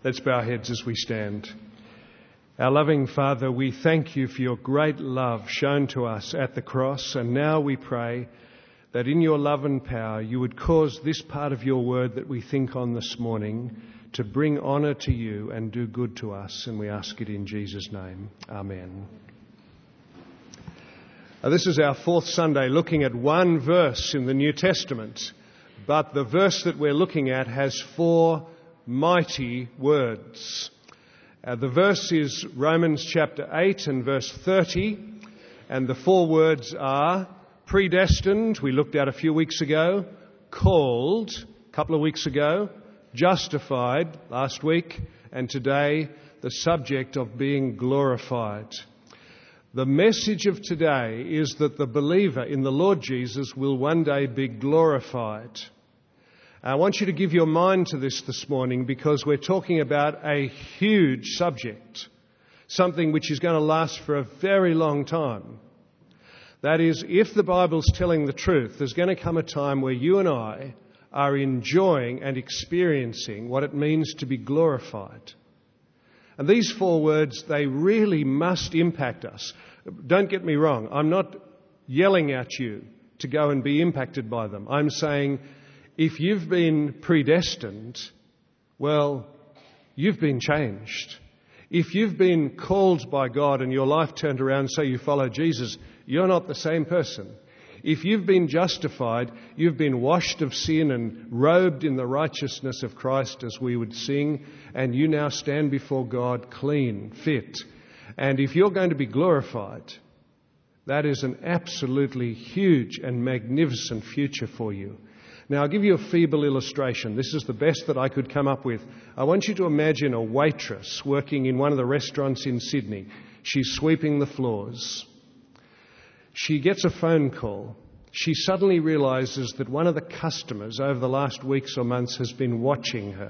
Let's bow our heads as we stand. Our loving Father, we thank you for your great love shown to us at the cross, and now we pray that in your love and power you would cause this part of your word that we think on this morning to bring honour to you and do good to us, and we ask it in Jesus' name. Amen. This is our fourth Sunday looking at one verse in the New Testament, but the verse that we're looking at has four mighty words. The verse is Romans chapter 8 and verse 30, and the four words are predestined, we looked at a few weeks ago, called a couple of weeks ago, justified last week, and today the subject of being glorified. The message of today is that the believer in the Lord Jesus will one day be glorified. I want you to give your mind to this morning because we're talking about a huge subject, something which is going to last for a very long time. That is, if the Bible's telling the truth, there's going to come a time where you and I are enjoying and experiencing what it means to be glorified. And these four words, they really must impact us. Don't get me wrong, I'm not yelling at you to go and be impacted by them. I'm saying, if you've been predestined, well, you've been changed. If you've been called by God and your life turned around so you follow Jesus, you're not the same person. If you've been justified, you've been washed of sin and robed in the righteousness of Christ, as we would sing, and you now stand before God clean, fit. And if you're going to be glorified, that is an absolutely huge and magnificent future for you. Now, I'll give you a feeble illustration. This is the best that I could come up with. I want you to imagine a waitress working in one of the restaurants in Sydney. She's sweeping the floors. She gets a phone call. She suddenly realises that one of the customers over the last weeks or months has been watching her.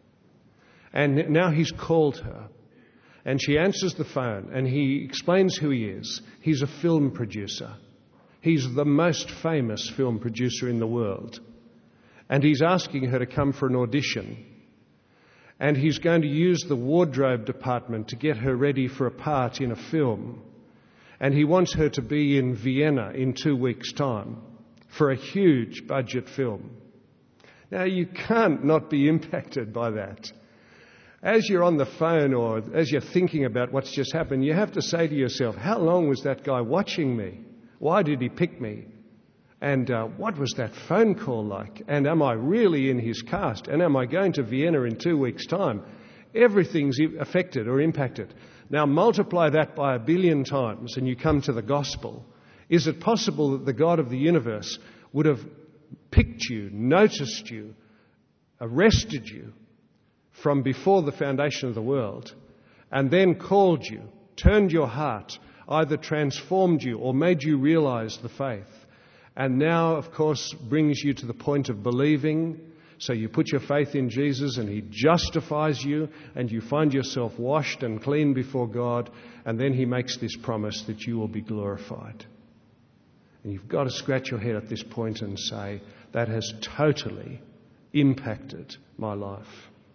And now he's called her. And she answers the phone and he explains who he is. He's a film producer. He's the most famous film producer in the world. And he's asking her to come for an audition. And he's going to use the wardrobe department to get her ready for a part in a film. And he wants her to be in Vienna in 2 weeks' time for a huge budget film. Now, you can't not be impacted by that. As you're on the phone or as you're thinking about what's just happened, you have to say to yourself, how long was that guy watching me? Why did he pick me? And what was that phone call like? And am I really in his cast? And am I going to Vienna in 2 weeks' time? Everything's affected or impacted. Now multiply that by 1 billion times and you come to the gospel. Is it possible that the God of the universe would have picked you, noticed you, arrested you from before the foundation of the world, and then called you, turned your heart, either transformed you or made you realise the faith, and now, of course, brings you to the point of believing? So you put your faith in Jesus and he justifies you and you find yourself washed and clean before God, and then he makes this promise that you will be glorified. And you've got to scratch your head at this point and say, that has totally impacted my life.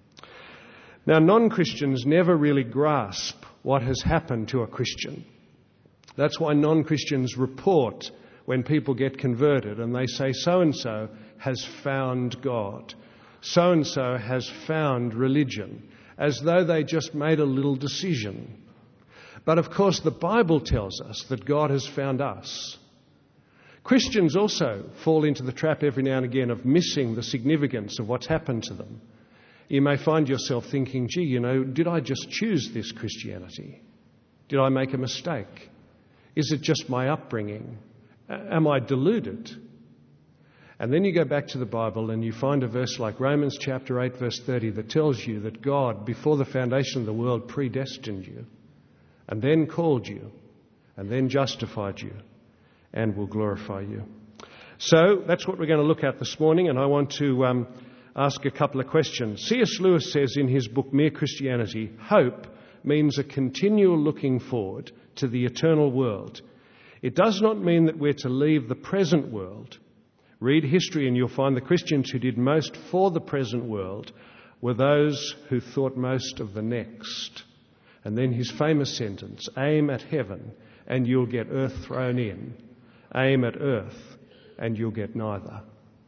Now, non-Christians never really grasp what has happened to a Christian. That's why non-Christians report when people get converted and they say, so-and-so has found God. So-and-so has found religion, as though they just made a little decision. But of course, the Bible tells us that God has found us. Christians also fall into the trap every now and again of missing the significance of what's happened to them. You may find yourself thinking, gee, did I just choose this Christianity? Did I make a mistake? Is it just my upbringing? Am I deluded? And then you go back to the Bible and you find a verse like Romans chapter 8, verse 30 that tells you that God, before the foundation of the world, predestined you and then called you and then justified you and will glorify you. So that's what we're going to look at this morning, and I want to ask a couple of questions. C.S. Lewis says in his book Mere Christianity, hope means a continual looking forward to the eternal world. It does not mean that we're to leave the present world. Read history and you'll find the Christians who did most for the present world were those who thought most of the next. And then his famous sentence, aim at heaven and you'll get earth thrown in. Aim at earth and you'll get neither.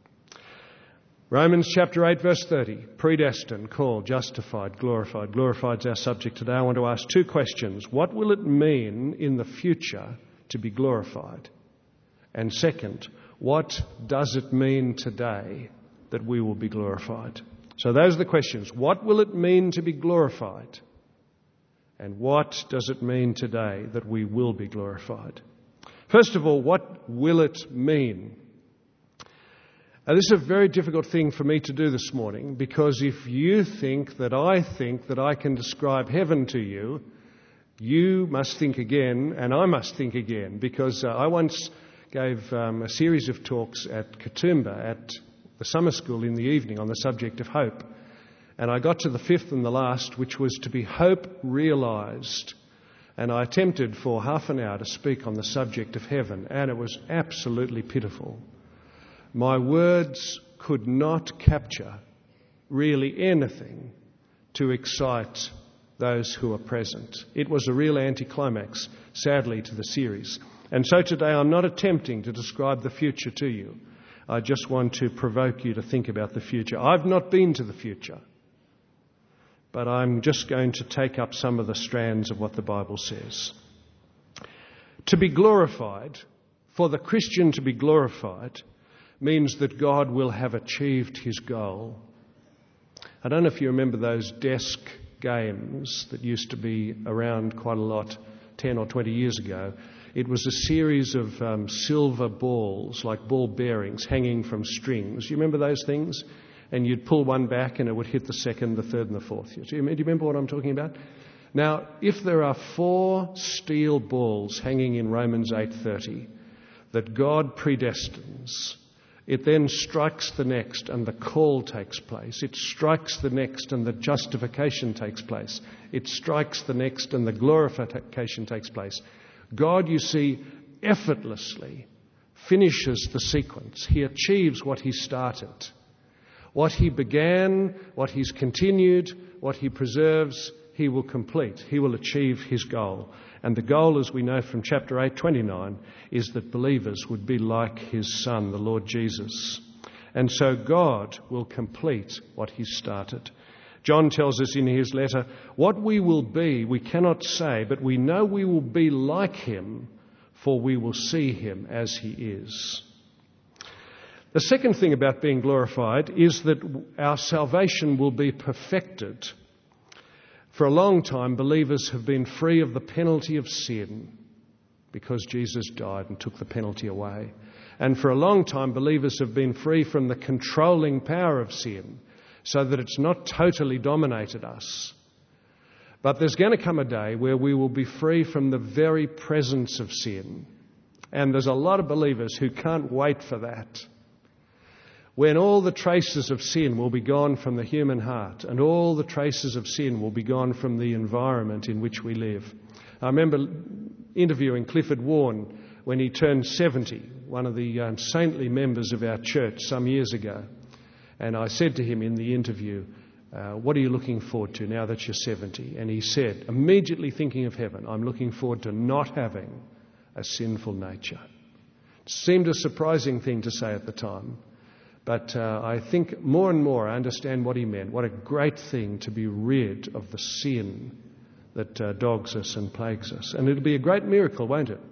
Romans chapter 8 verse 30, predestined, called, justified, glorified. Glorified's our subject today. I want to ask two questions. What will it mean in the future to be glorified? And second, what does it mean today that we will be glorified? So those are the questions. What will it mean to be glorified? And what does it mean today that we will be glorified? First of all, what will it mean? This is a very difficult thing for me to do this morning, because if you think that I can describe heaven to you, you must think again, and I must think again, because I once gave a series of talks at Katoomba at the summer school in the evening on the subject of hope. And I got to the fifth and the last, which was to be hope realised. And I attempted for half an hour to speak on the subject of heaven, and it was absolutely pitiful. My words could not capture really anything to excite those who are present. It was a real anticlimax, sadly, to the series. And so today I'm not attempting to describe the future to you. I just want to provoke you to think about the future. I've not been to the future, but I'm just going to take up some of the strands of what the Bible says. To be glorified, for the Christian to be glorified, means that God will have achieved his goal. I don't know if you remember those desk games that used to be around quite a lot 10 or 20 years ago. It was a series of silver balls, like ball bearings, hanging from strings. You remember those things? And you'd pull one back and it would hit the second, the third and the fourth. Do you remember what I'm talking about? Now, if there are 4 steel balls hanging in Romans 8:30 that God predestines, it then strikes the next and the call takes place. It strikes the next and the justification takes place. It strikes the next and the glorification takes place. God, you see, effortlessly finishes the sequence. He achieves what he started. What he began, what he's continued, what he preserves, he will complete. He will achieve his goal. And the goal, as we know from chapter 8:29, is that believers would be like his Son, the Lord Jesus. And so God will complete what he started. John tells us in his letter, what we will be, we cannot say, but we know we will be like him, for we will see him as he is. The second thing about being glorified is that our salvation will be perfected. For a long time, believers have been free of the penalty of sin because Jesus died and took the penalty away. And for a long time, believers have been free from the controlling power of sin so that it's not totally dominated us. But there's going to come a day where we will be free from the very presence of sin. And there's a lot of believers who can't wait for that. When all the traces of sin will be gone from the human heart and all the traces of sin will be gone from the environment in which we live. I remember interviewing Clifford Warren when he turned 70, one of the saintly members of our church some years ago. And I said to him in the interview, what are you looking forward to now that you're 70? And he said, immediately thinking of heaven, I'm looking forward to not having a sinful nature. It seemed a surprising thing to say at the time. But I think more and more I understand what he meant. What a great thing to be rid of the sin that dogs us and plagues us. And it'll be a great miracle, won't it?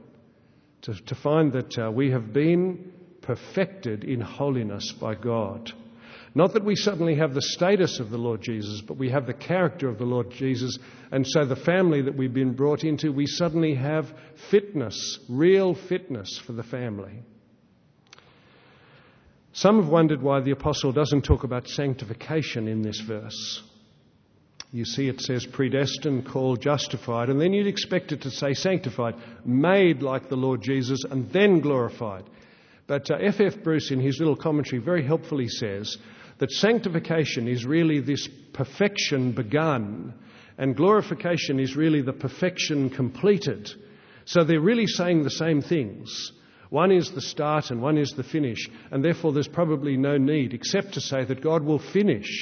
To find that we have been perfected in holiness by God. Not that we suddenly have the status of the Lord Jesus, but we have the character of the Lord Jesus. And so the family that we've been brought into, we suddenly have fitness, real fitness for the family. Some have wondered why the apostle doesn't talk about sanctification in this verse. You see, it says predestined, called, justified, and then you'd expect it to say sanctified, made like the Lord Jesus, and then glorified. But F.F. Bruce, in his little commentary, very helpfully says that sanctification is really this perfection begun, and glorification is really the perfection completed. So they're really saying the same things. One is the start and one is the finish, and therefore there's probably no need except to say that God will finish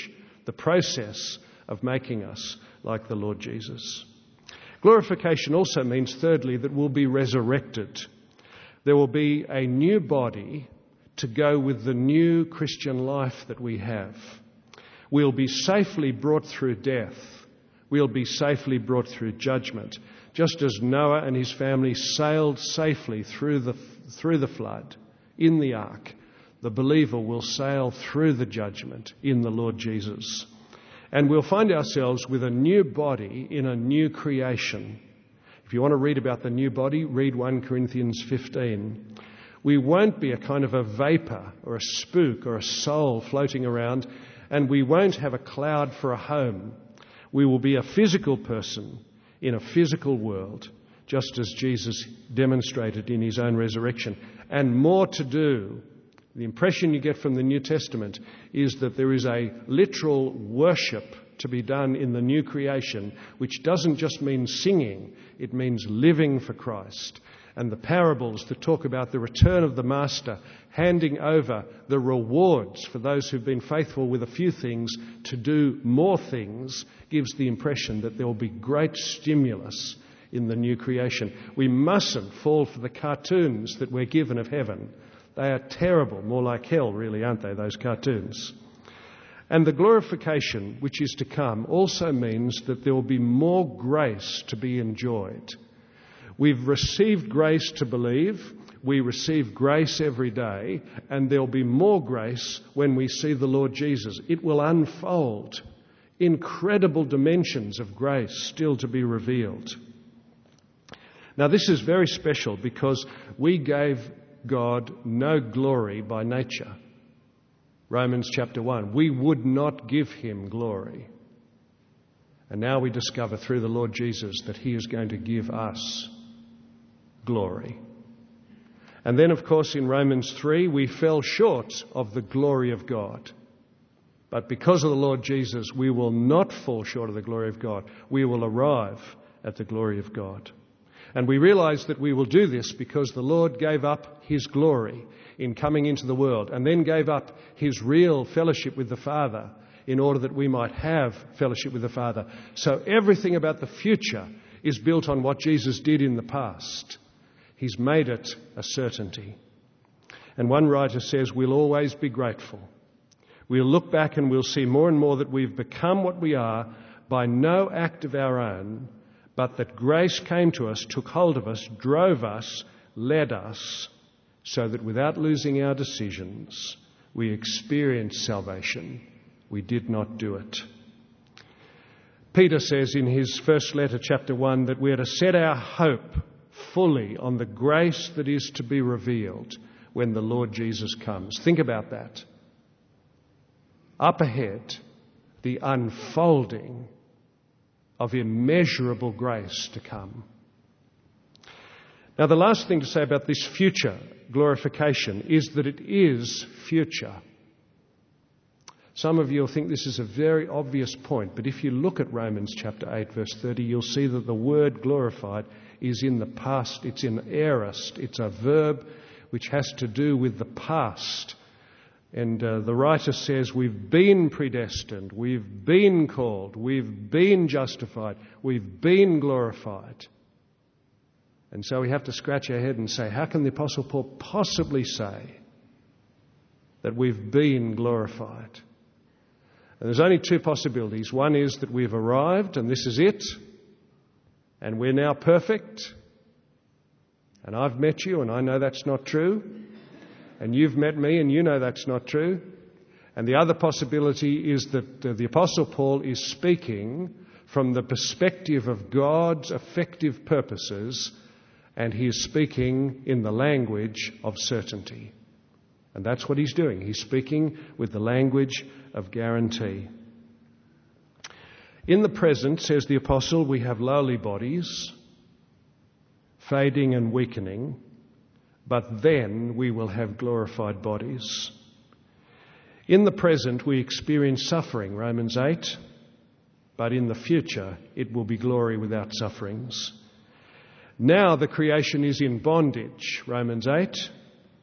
the process of making us like the Lord Jesus. Glorification also means, thirdly, that we'll be resurrected. There will be a new body to go with the new Christian life that we have. We'll be safely brought through death. We'll be safely brought through judgment. Just as Noah and his family sailed safely through the flood in the ark, the believer will sail through the judgment in the Lord Jesus. And we'll find ourselves with a new body in a new creation. If you want to read about the new body, read 1 Corinthians 15. We won't be a kind of a vapour or a spook or a soul floating around, and we won't have a cloud for a home. We will be a physical person in a physical world, just as Jesus demonstrated in his own resurrection. And more to do. The impression you get from the New Testament is that there is a literal worship to be done in the new creation, which doesn't just mean singing, it means living for Christ. And the parables that talk about the return of the Master, handing over the rewards for those who've been faithful with a few things to do more things, gives the impression that there will be great stimulus in the new creation. We mustn't fall for the cartoons that we're given of heaven. They are terrible, more like hell, really, aren't they, those cartoons? And the glorification which is to come also means that there will be more grace to be enjoyed. We've received grace to believe, we receive grace every day, and there'll be more grace when we see the Lord Jesus. It will unfold incredible dimensions of grace still to be revealed. Now, this is very special because we gave God no glory by nature. Romans chapter 1, we would not give him glory. And now we discover through the Lord Jesus that he is going to give us glory. And then, of course, in Romans 3, we fell short of the glory of God. But because of the Lord Jesus, we will not fall short of the glory of God. We will arrive at the glory of God. And we realize that we will do this because the Lord gave up his glory in coming into the world and then gave up his real fellowship with the Father in order that we might have fellowship with the Father. So everything about the future is built on what Jesus did in the past. He's made it a certainty. And one writer says we'll always be grateful. We'll look back and we'll see more and more that we've become what we are by no act of our own, but that grace came to us, took hold of us, drove us, led us, so that without losing our decisions, we experienced salvation. We did not do it. Peter says in his first letter, chapter 1, that we are to set our hope fully on the grace that is to be revealed when the Lord Jesus comes. Think about that. Up ahead, the unfolding of immeasurable grace to come. Now, the last thing to say about this future glorification is that it is future. Some of you will think this is a very obvious point, but if you look at Romans chapter 8, verse 30, you'll see that the word glorified is in the past. It's in aorist. It's a verb which has to do with the past. And the writer says we've been predestined, we've been called, we've been justified, we've been glorified. And so we have to scratch our head and say, how can the Apostle Paul possibly say that we've been glorified? And there's only two possibilities. One is that we've arrived and this is it, and we're now perfect. And I've met you and I know that's not true. And you've met me and you know that's not true. And the other possibility is that the Apostle Paul is speaking from the perspective of God's effective purposes, and he is speaking in the language of certainty. And that's what he's doing. He's speaking with the language of guarantee. In the present, says the Apostle, we have lowly bodies, fading and weakening, but then we will have glorified bodies. In the present, we experience suffering, Romans 8, but in the future, it will be glory without sufferings. Now the creation is in bondage, Romans 8,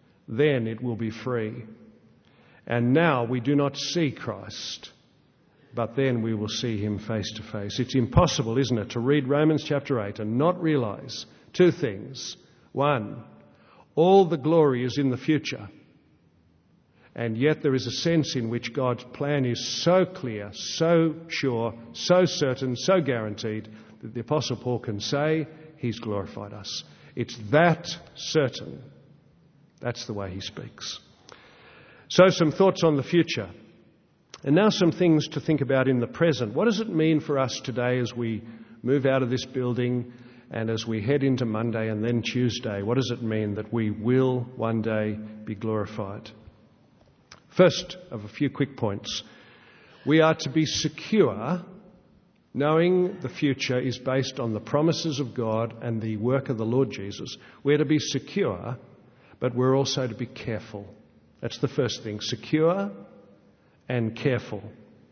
then it will be free. And now we do not see Christ, but then we will see him face to face. It's impossible, isn't it, to read Romans chapter 8 and not realise two things. One, all the glory is in the future. And yet there is a sense in which God's plan is so clear, so sure, so certain, so guaranteed that the Apostle Paul can say he's glorified us. It's that certain. That's the way he speaks. So some thoughts on the future. And now some things to think about in the present. What does it mean for us today as we move out of this building and as we head into Monday and then Tuesday? What does it mean that we will one day be glorified? First of a few quick points. We are to be secure, knowing the future is based on the promises of God and the work of the Lord Jesus. We're to be secure, but we're also to be careful. That's the first thing, secure and careful.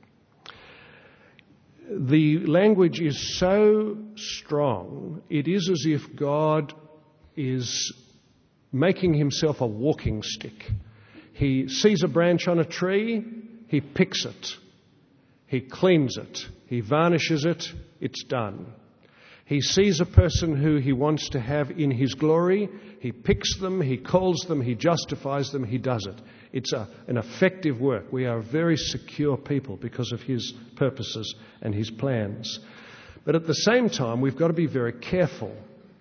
The language is so strong, it is as if God is making himself a walking stick. He sees a branch on a tree, he picks it, he cleans it, he varnishes it, it's done. He sees a person who he wants to have in his glory, he picks them, he calls them, he justifies them, he does it. It's an effective work. We are a very secure people because of his purposes and his plans. But at the same time, we've got to be very careful.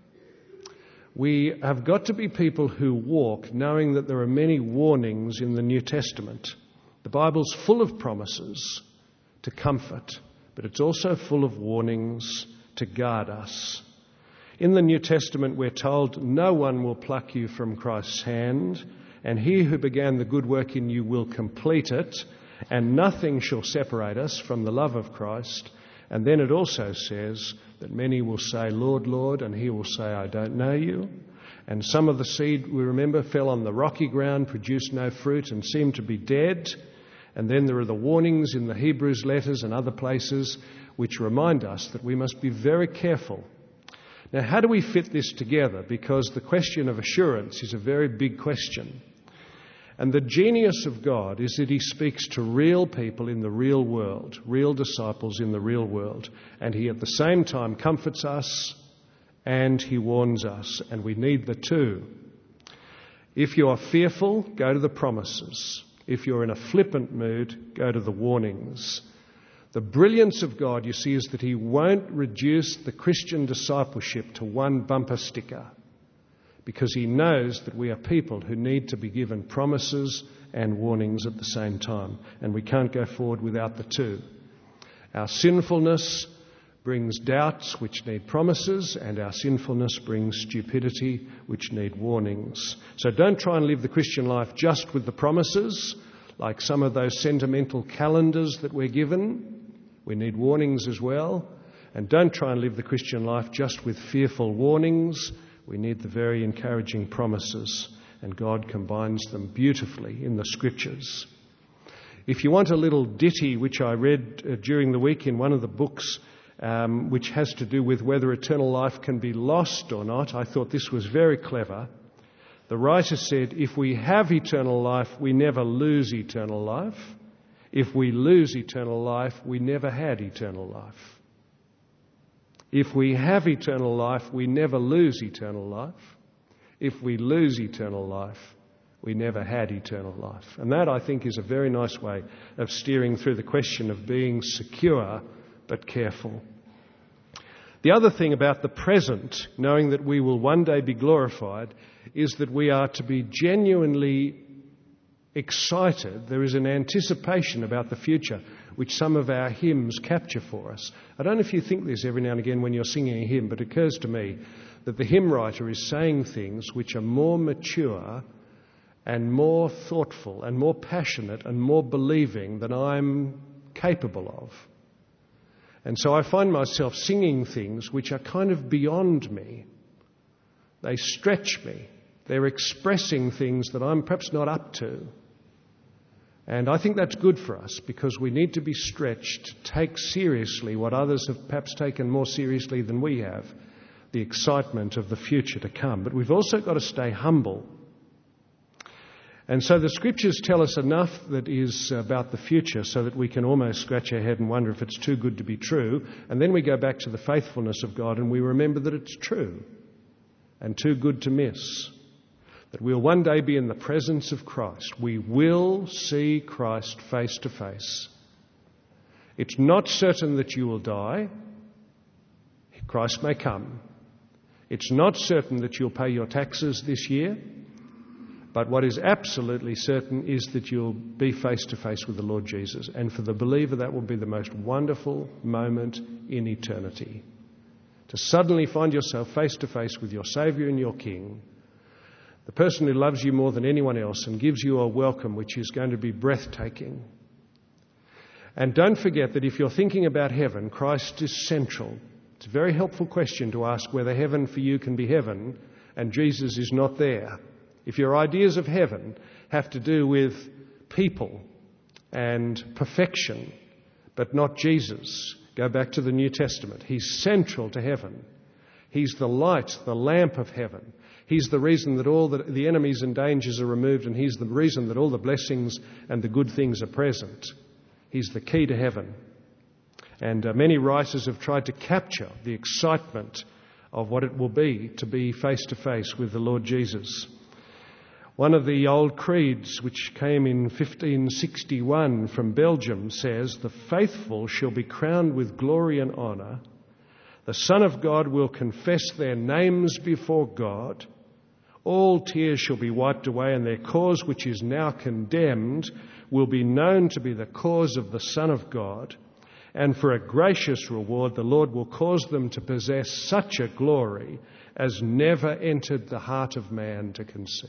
We have got to be people who walk knowing that there are many warnings in the New Testament. The Bible's full of promises to comfort, but it's also full of warnings to guard us. In the New Testament, we're told, no one will pluck you from Christ's hand, and he who began the good work in you will complete it, and nothing shall separate us from the love of Christ. And then it also says that many will say, Lord, Lord, and he will say, I don't know you. And some of the seed, we remember, fell on the rocky ground, produced no fruit, and seemed to be dead. And then there are the warnings in the Hebrews letters and other places which remind us that we must be very careful. Now, how do we fit this together? Because the question of assurance is a very big question. And the genius of God is that he speaks to real people in the real world, real disciples in the real world. And he at the same time comforts us and he warns us. And we need the two. If you are fearful, go to the promises. If you're in a flippant mood, go to the warnings. The brilliance of God, you see, is that he won't reduce the Christian discipleship to one bumper sticker, because he knows that we are people who need to be given promises and warnings at the same time, and we can't go forward without the two. Our sinfulness brings doubts which need promises, and our sinfulness brings stupidity which need warnings. So don't try and live the Christian life just with the promises, like some of those sentimental calendars that we're given. We need warnings as well. And don't try and live the Christian life just with fearful warnings. We need the very encouraging promises, and God combines them beautifully in the Scriptures. If you want a little ditty which I read during the week in one of the books, which has to do with whether eternal life can be lost or not, I thought this was very clever. The writer said, if we have eternal life, we never lose eternal life. If we lose eternal life, we never had eternal life. If we have eternal life, we never lose eternal life. If we lose eternal life, we never had eternal life. And that, I think, is a very nice way of steering through the question of being secure but careful. The other thing about the present, knowing that we will one day be glorified, is that we are to be genuinely excited. There is an anticipation about the future, which some of our hymns capture for us. I don't know if you think this every now and again when you're singing a hymn, but it occurs to me that the hymn writer is saying things which are more mature and more thoughtful and more passionate and more believing than I'm capable of. And so I find myself singing things which are kind of beyond me. They stretch me. They're expressing things that I'm perhaps not up to. And I think that's good for us, because we need to be stretched to take seriously what others have perhaps taken more seriously than we have, the excitement of the future to come. But we've also got to stay humble. And so the Scriptures tell us enough that is about the future so that we can almost scratch our head and wonder if it's too good to be true. And then we go back to the faithfulness of God and we remember that it's true and too good to miss. That we'll one day be in the presence of Christ. We will see Christ face to face. It's not certain that you will die. Christ may come. It's not certain that you'll pay your taxes this year. But what is absolutely certain is that you'll be face to face with the Lord Jesus. And for the believer, that will be the most wonderful moment in eternity. To suddenly find yourself face to face with your Saviour and your King, the person who loves you more than anyone else and gives you a welcome which is going to be breathtaking. And don't forget that if you're thinking about heaven, Christ is central. It's a very helpful question to ask whether heaven for you can be heaven and Jesus is not there. If your ideas of heaven have to do with people and perfection, but not Jesus, go back to the New Testament. He's central to heaven. He's the light, the lamp of heaven. He's the reason that all the enemies and dangers are removed, and He's the reason that all the blessings and the good things are present. He's the key to heaven. And many writers have tried to capture the excitement of what it will be to be face to face with the Lord Jesus. One of the old creeds, which came in 1561 from Belgium, says, "The faithful shall be crowned with glory and honour. The Son of God will confess their names before God. All tears shall be wiped away, and their cause, which is now condemned, will be known to be the cause of the Son of God. And for a gracious reward, the Lord will cause them to possess such a glory as never entered the heart of man to conceive."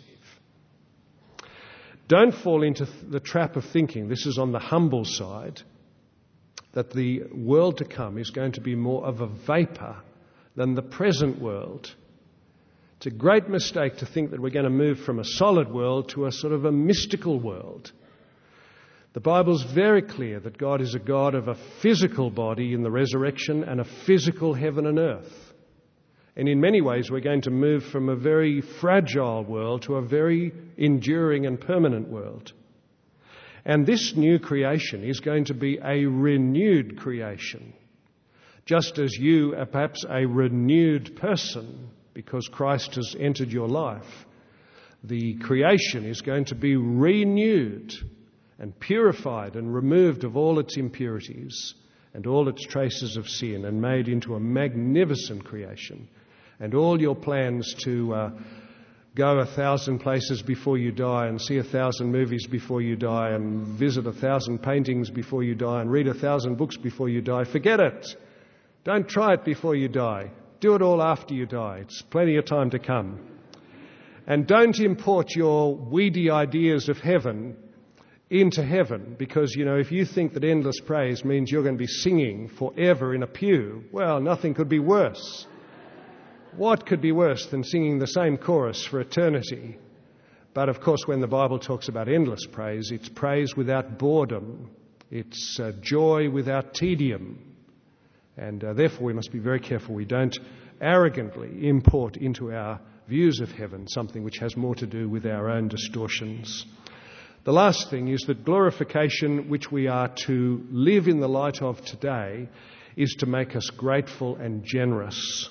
Don't fall into the trap of thinking, this is on the humble side, that the world to come is going to be more of a vapour than the present world. It's a great mistake to think that we're going to move from a solid world to a sort of a mystical world. The Bible's very clear that God is a God of a physical body in the resurrection and a physical heaven and earth. And in many ways, we're going to move from a very fragile world to a very enduring and permanent world. And this new creation is going to be a renewed creation. Just as you are perhaps a renewed person because Christ has entered your life, the creation is going to be renewed and purified and removed of all its impurities and all its traces of sin and made into a magnificent creation. And all your plans to go 1,000 places before you die and see 1,000 movies before you die and visit 1,000 paintings before you die and read 1,000 books before you die, forget it. Don't try it before you die. Do it all after you die. It's plenty of time to come. And don't import your weedy ideas of heaven into heaven because, you know, if you think that endless praise means you're going to be singing forever in a pew, well, nothing could be worse. What could be worse than singing the same chorus for eternity? But of course, when the Bible talks about endless praise, it's praise without boredom. It's joy without tedium. And therefore, we must be very careful we don't arrogantly import into our views of heaven something which has more to do with our own distortions. The last thing is that glorification, which we are to live in the light of today, is to make us grateful and generous.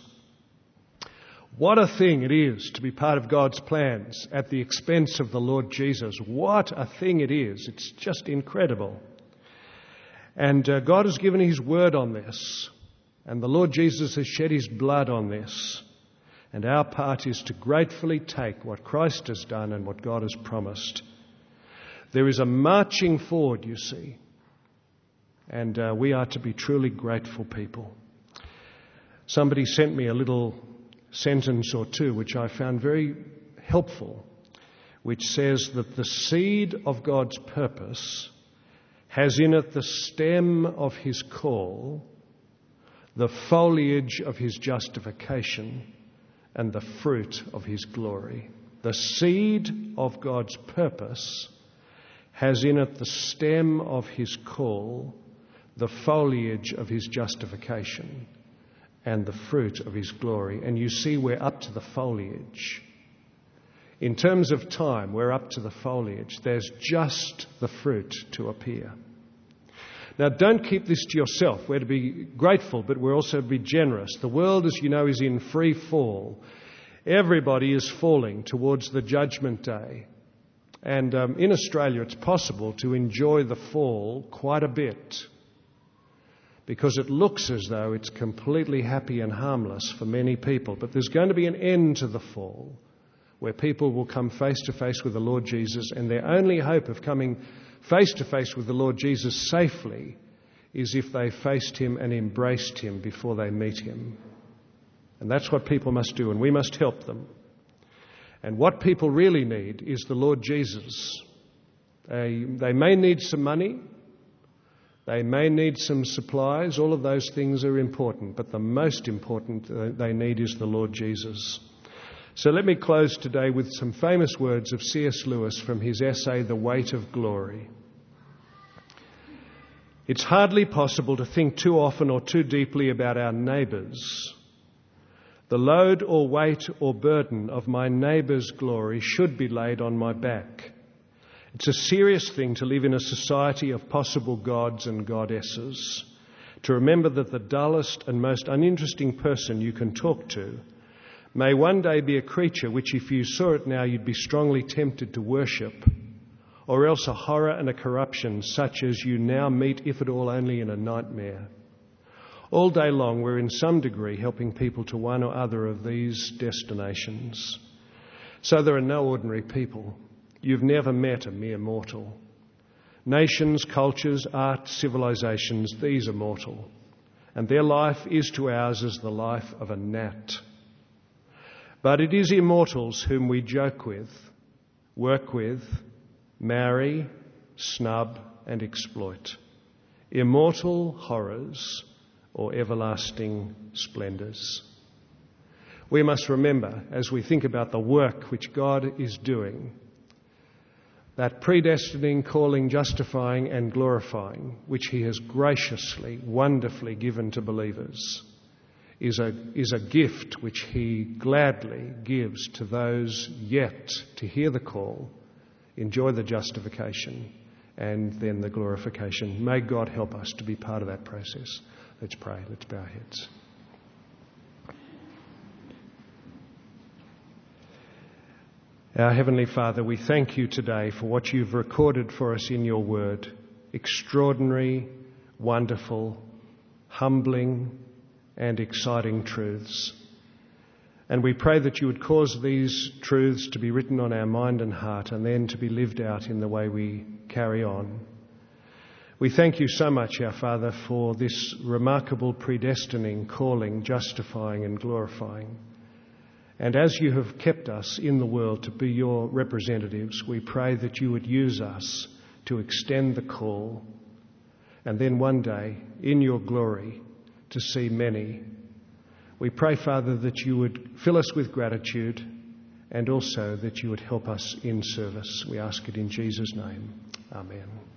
What a thing it is to be part of God's plans at the expense of the Lord Jesus. What a thing it is. It's just incredible. And God has given His word on this. And the Lord Jesus has shed His blood on this. And our part is to gratefully take what Christ has done and what God has promised. There is a marching forward, you see. And we are to be truly grateful people. Somebody sent me a little sentence or two which I found very helpful, which says that the seed of God's purpose has in it the stem of His call, the foliage of His justification, and the fruit of His glory. The seed of God's purpose has in it the stem of His call, the foliage of His justification, and the fruit of His glory. And you see, we're up to the foliage. In terms of time, we're up to the foliage. There's just the fruit to appear. Now, don't keep this to yourself. We're to be grateful, but we're also to be generous. The world, as you know, is in free fall. Everybody is falling towards the judgment day. And in Australia, it's possible to enjoy the fall quite a bit, because it looks as though it's completely happy and harmless for many people. But there's going to be an end to the fall, where people will come face to face with the Lord Jesus, and their only hope of coming face to face with the Lord Jesus safely is if they faced him and embraced him before they meet him. And that's what people must do, and we must help them. And what people really need is the Lord Jesus. They may need some money, they may need some supplies, all of those things are important, but the most important they need is the Lord Jesus. So let me close today with some famous words of C.S. Lewis from his essay, The Weight of Glory. It's hardly possible to think too often or too deeply about our neighbours. The load or weight or burden of my neighbour's glory should be laid on my back. It's a serious thing to live in a society of possible gods and goddesses, to remember that the dullest and most uninteresting person you can talk to may one day be a creature which, if you saw it now, you'd be strongly tempted to worship, or else a horror and a corruption such as you now meet, if at all only in a nightmare. All day long we're in some degree helping people to one or other of these destinations. So there are no ordinary people. You've never met a mere mortal. Nations, cultures, art, civilizations, these are mortal. And their life is to ours as the life of a gnat. But it is immortals whom we joke with, work with, marry, snub and exploit. Immortal horrors or everlasting splendours. We must remember, as we think about the work which God is doing, that predestining, calling, justifying and glorifying, which he has graciously, wonderfully given to believers, is a gift which he gladly gives to those yet to hear the call, enjoy the justification, and then the glorification. May God help us to be part of that process. Let's pray. Let's bow our heads. Our Heavenly Father, we thank you today for what you've recorded for us in your word. Extraordinary, wonderful, humbling, and exciting truths. And we pray that you would cause these truths to be written on our mind and heart, and then to be lived out in the way we carry on. We thank you so much, our Father, for this remarkable predestining, calling, justifying and glorifying. And as you have kept us in the world to be your representatives, we pray that you would use us to extend the call, and then one day, in your glory, to see many. We pray, Father, that you would fill us with gratitude, and also that you would help us in service. We ask it in Jesus' name. Amen.